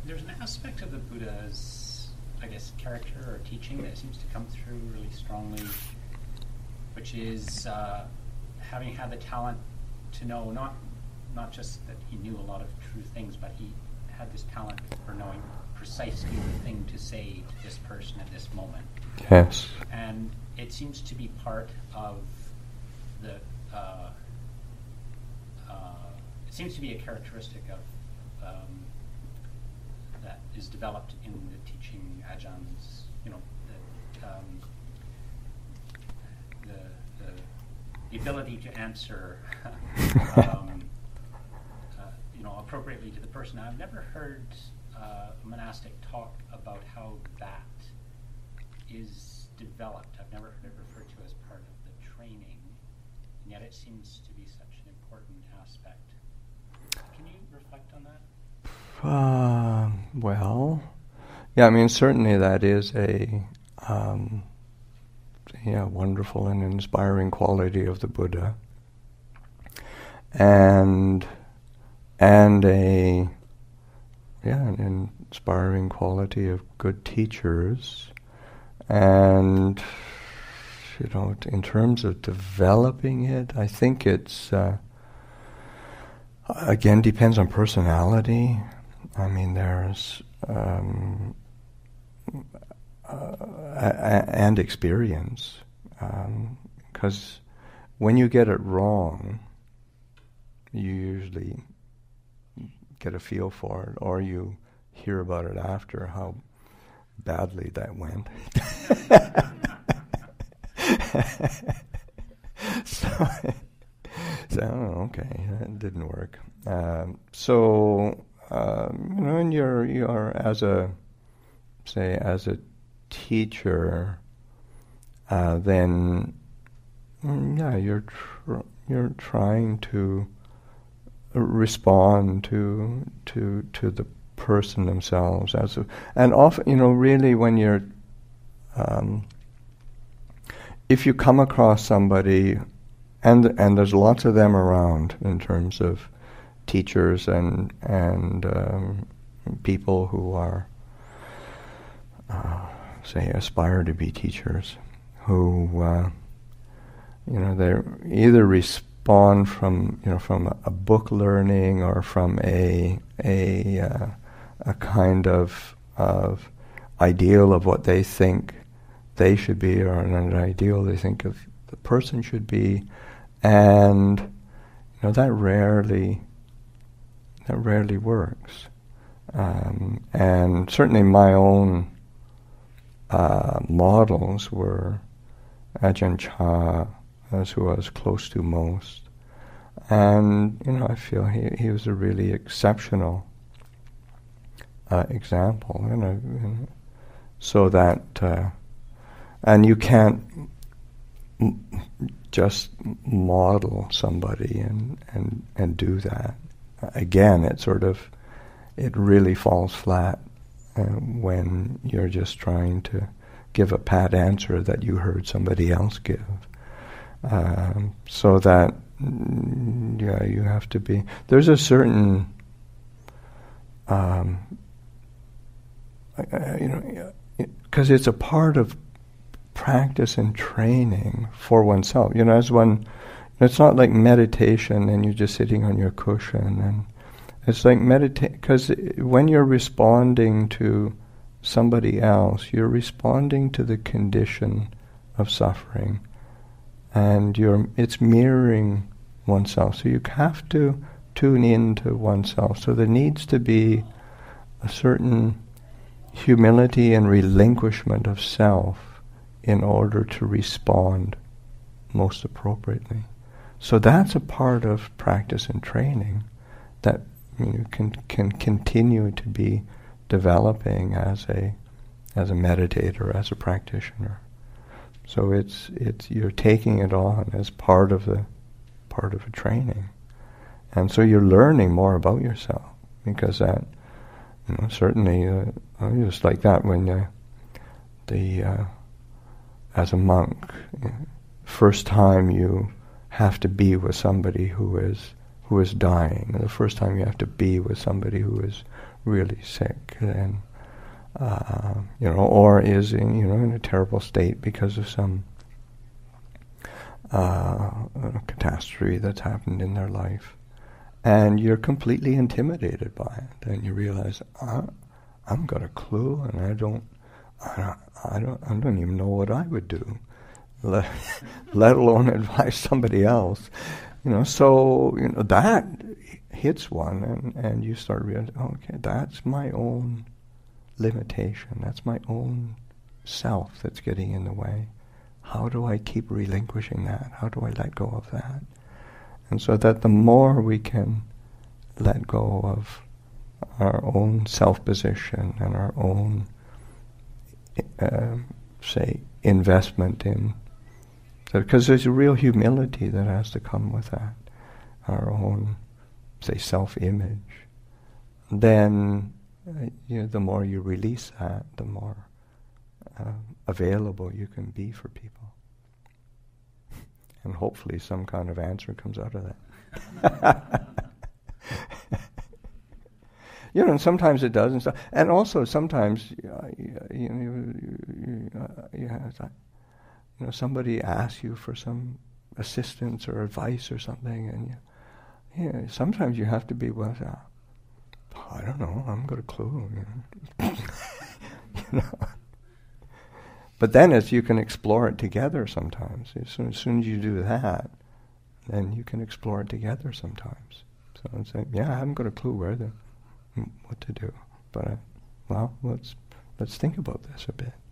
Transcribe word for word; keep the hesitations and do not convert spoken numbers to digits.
there's an aspect of the Buddha's, I guess, character or teaching that seems to come through really strongly, which is uh, having had the talent to know not not just that he knew a lot of true things, but he had this talent for knowing precisely the thing to say to this person at this moment. Yes. And it seems to be part of the, uh, uh, it seems to be a characteristic of, um, that is developed in the teaching Ajahns, you know, the, um, the, the, the ability to answer um, uh, you know, appropriately to the person. I've never heard uh, a monastic talk about how that is developed. I've never heard it referred to as part of the training, and yet it seems to be such an important aspect. Can you reflect on that? Uh, well, yeah, I mean, certainly that is a um, yeah, wonderful and inspiring quality of the Buddha, and and a yeah, an inspiring quality of good teachers. And, you know, in terms of developing it, I think it's, uh, again, depends on personality. I mean, there's, um, uh, and experience. Because um, when you get it wrong, you usually get a feel for it, or you hear about it after, how badly that went. so, so, oh, okay, that didn't work. Um, so, um, you know, and you're, you're as a, say, as a teacher, uh, then, mm, yeah, you're tr- you're trying to respond to to to the person themselves, as a, and often, you know, really when you're, um, if you come across somebody, and and there's lots of them around in terms of teachers and and um, people who are, uh, say, aspire to be teachers, who, uh, you know, they either respond from, you know, from a, a book learning, or from a a uh, a kind of of ideal of what they think they should be, or an ideal they think of the person should be, and, you know, that rarely that rarely works. Um, and certainly my own uh, models were Ajahn Chah, as who I was close to most, and, you know, I feel he he was a really exceptional Uh, example, you know, you know, so that, uh, and you can't m- just model somebody and, and, and do that. Again, it sort of, it really falls flat uh, when you're just trying to give a pat answer that you heard somebody else give. Um, so that, yeah, you have to be, there's a certain, um, Uh, you know, because it, it's a part of practice and training for oneself. You know, as one, it's not like meditation and you're just sitting on your cushion, and it's like meditate, because when you're responding to somebody else, you're responding to the condition of suffering, and you're it's mirroring oneself. So you have to tune into oneself. So there needs to be a certain humility and relinquishment of self in order to respond most appropriately. So that's a part of practice and training that, you know, can can continue to be developing as a as a meditator, as a practitioner. So it's it's you're taking it on as part of the part of a training, and so you're learning more about yourself, because that, you know, certainly, uh, just like that, when uh, the uh, as a monk, you know, first time you have to be with somebody who is who is dying, the first time you have to be with somebody who is really sick, and uh, you know, or is in, you know, in a terrible state because of some uh, catastrophe that's happened in their life, and you're completely intimidated by it, and you realize, I, I've got a clue, and I don't, I don't, I don't, I don't even know what I would do, let, let alone advise somebody else. You know, so you know that hits one, and, and you start realizing, okay, that's my own limitation. That's my own self that's getting in the way. How do I keep relinquishing that? How do I let go of that? And so that the more we can let go of our own self-position and our own, uh, say, investment in, because there's a real humility that has to come with that, our own, say, self-image, then uh, you know, the more you release that, the more uh, available you can be for people. And hopefully some kind of answer comes out of that. You know, and sometimes it does, and, so, and also sometimes uh, you, you know, you, you, uh, you, have, you know, somebody asks you for some assistance or advice or something, and you, you know, sometimes you have to be, well, uh, I don't know, I haven't got a clue. You know. You know. But then as you can explore it together sometimes, as soon, as soon as you do that, then you can explore it together sometimes. So it's like, yeah, I haven't got a clue where the, what to do, but I, well, let's let's think about this a bit.